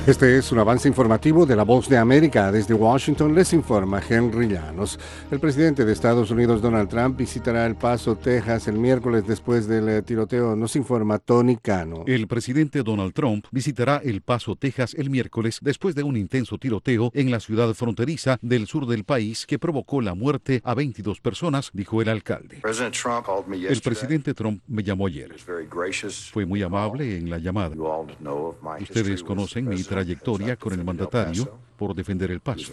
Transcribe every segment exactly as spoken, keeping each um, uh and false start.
Este es un avance informativo de La Voz de América. Desde Washington les informa Henry Llanos. El presidente de Estados Unidos, Donald Trump, visitará El Paso, Texas, el miércoles después del tiroteo, nos informa Tony Cano. El presidente Donald Trump visitará El Paso, Texas, el miércoles después de un intenso tiroteo en la ciudad fronteriza del sur del país que provocó la muerte a veintidós personas, dijo el alcalde. El presidente Trump me llamó ayer. Fue muy amable en la llamada. Ustedes conocen mi trayectoria con el mandatario por defender El Paso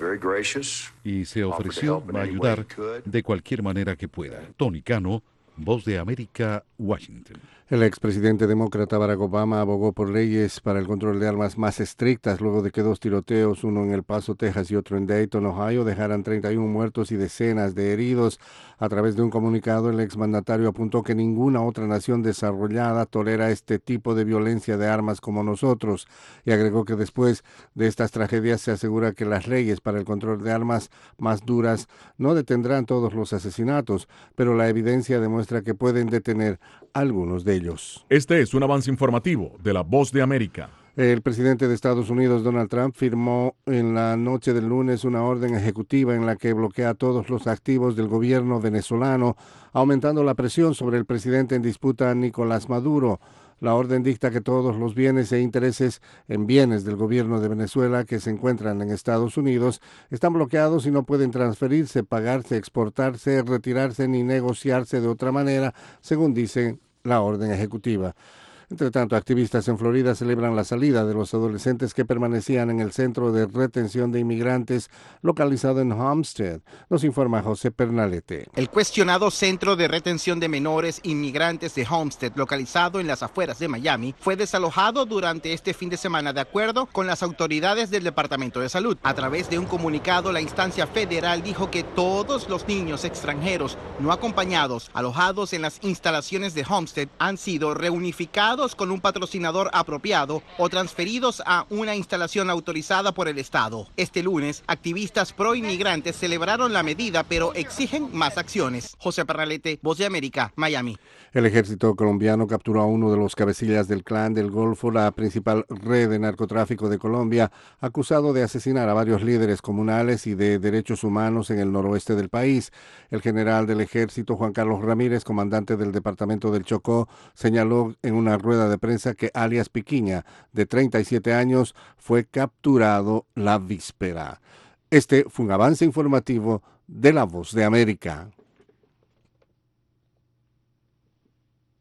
y se ofreció a ayudar de cualquier manera que pueda. Tony Cano, Voz de América, Washington. El expresidente demócrata Barack Obama abogó por leyes para el control de armas más estrictas luego de que dos tiroteos, uno en El Paso, Texas y otro en Dayton, Ohio, dejaran treinta y uno muertos y decenas de heridos. A través de un comunicado, el exmandatario apuntó que ninguna otra nación desarrollada tolera este tipo de violencia de armas como nosotros, y agregó que después de estas tragedias se asegura que las leyes para el control de armas más duras no detendrán todos los asesinatos, pero la evidencia demuestra que pueden detener algunos de ellos. Este es un avance informativo de La Voz de América. El presidente de Estados Unidos, Donald Trump, firmó en la noche del lunes una orden ejecutiva en la que bloquea todos los activos del gobierno venezolano, aumentando la presión sobre el presidente en disputa, Nicolás Maduro. La orden dicta que todos los bienes e intereses en bienes del gobierno de Venezuela que se encuentran en Estados Unidos están bloqueados y no pueden transferirse, pagarse, exportarse, retirarse ni negociarse de otra manera, según dice la orden ejecutiva. Entre tanto, activistas en Florida celebran la salida de los adolescentes que permanecían en el centro de retención de inmigrantes localizado en Homestead. Nos informa José Pernalete. El cuestionado centro de retención de menores inmigrantes de Homestead, localizado en las afueras de Miami, fue desalojado durante este fin de semana de acuerdo con las autoridades del Departamento de Salud. A través de un comunicado, la instancia federal dijo que todos los niños extranjeros no acompañados alojados en las instalaciones de Homestead han sido reunificados con un patrocinador apropiado o transferidos a una instalación autorizada por el Estado. Este lunes, activistas pro inmigrantes celebraron la medida, pero exigen más acciones. José Pernalete, Voz de América, Miami. El ejército colombiano capturó a uno de los cabecillas del Clan del Golfo, la principal red de narcotráfico de Colombia, acusado de asesinar a varios líderes comunales y de derechos humanos en el noroeste del país. El general del ejército, Juan Carlos Ramírez, comandante del departamento del Chocó, señaló en una rueda de prensa que alias Piquiña, de treinta y siete años, fue capturado la víspera. Este fue un avance informativo de La Voz de América.